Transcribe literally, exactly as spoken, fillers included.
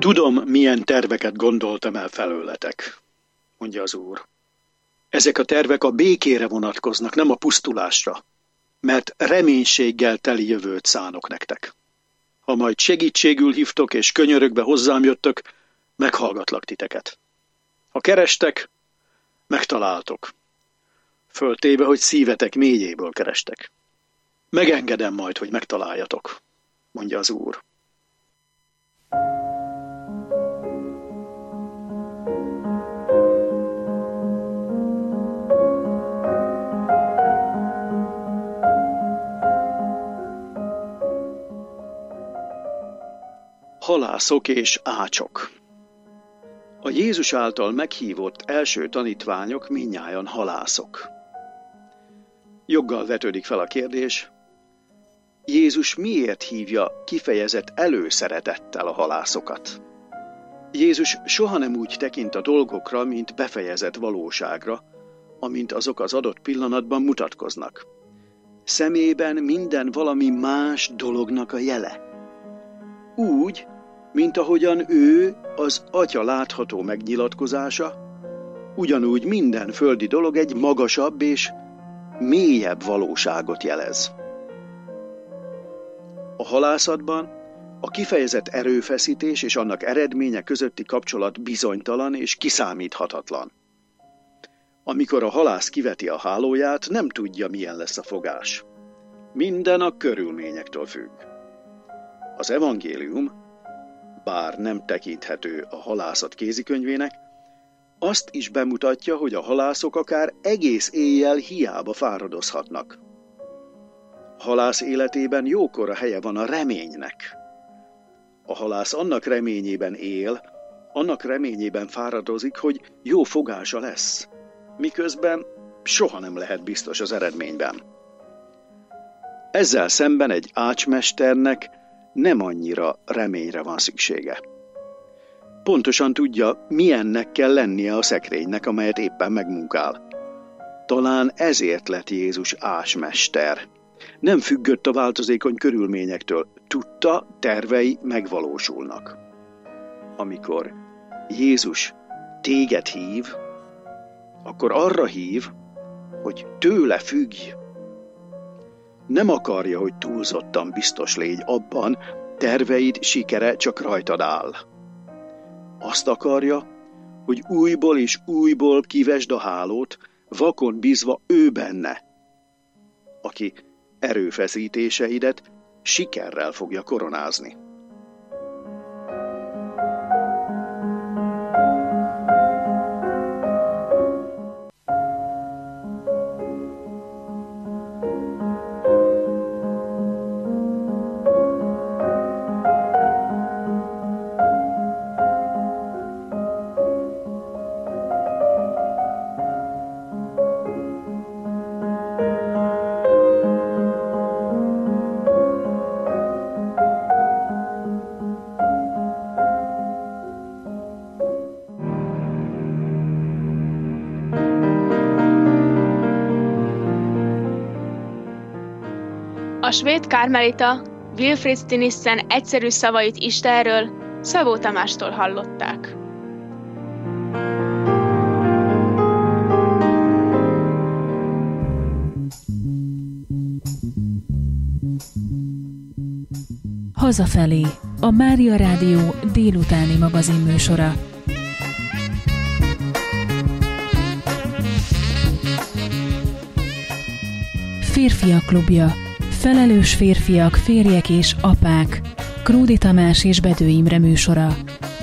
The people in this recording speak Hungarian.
Tudom, milyen terveket gondoltam el felőletek, mondja az Úr. Ezek a tervek a békére vonatkoznak, nem a pusztulásra, mert reménységgel teli jövőt szánok nektek. Ha majd segítségül hívtok és könyörögbe hozzám jöttök, meghallgatlak titeket. Ha kerestek, megtaláltok. Föltéve, hogy szívetek mélyéből kerestek. Megengedem majd, hogy megtaláljatok, mondja az Úr. Halászok és ácsok. A Jézus által meghívott első tanítványok mindnyájan halászok. Joggal vetődik fel a kérdés, Jézus miért hívja kifejezett előszeretettel a halászokat? Jézus soha nem úgy tekint a dolgokra, mint befejezett valóságra, amint azok az adott pillanatban mutatkoznak. Szemében minden valami más dolognak a jele. Úgy, mint ahogyan ő az Atya látható megnyilatkozása, ugyanúgy minden földi dolog egy magasabb és mélyebb valóságot jelez. A halászatban a kifejezett erőfeszítés és annak eredménye közötti kapcsolat bizonytalan és kiszámíthatatlan. Amikor a halász kiveti a hálóját, nem tudja, milyen lesz a fogás. Minden a körülményektől függ. Az evangélium, bár nem tekinthető a halászat kézikönyvének, azt is bemutatja, hogy a halászok akár egész éjjel hiába fáradozhatnak. A halász életében jókora helye van a reménynek. A halász annak reményében él, annak reményében fáradozik, hogy jó fogása lesz, miközben soha nem lehet biztos az eredményben. Ezzel szemben egy ácsmesternek nem annyira reményre van szüksége. Pontosan tudja, milyennek kell lennie a szekrénynek, amelyet éppen megmunkál. Talán ezért lett Jézus ásmester. Nem függött a változékony körülményektől, tudta, tervei megvalósulnak. Amikor Jézus téged hív, akkor arra hív, hogy tőle függj. Nem akarja, hogy túlzottan biztos légy abban, terveid sikere csak rajtad áll. Azt akarja, hogy újból és újból kivesd a hálót, vakon bízva ő benne, aki erőfeszítéseidet sikerrel fogja koronázni. A svéd kármelita Wilfrid Stinissen egyszerű szavait Istenről Szabó Tamástól hallották. Hazafelé, a Mária Rádió délutáni magazinműsora. Férfiak klubja. Felelős férfiak, férjek és apák. Krúdi Tamás és Bedő Imre műsora.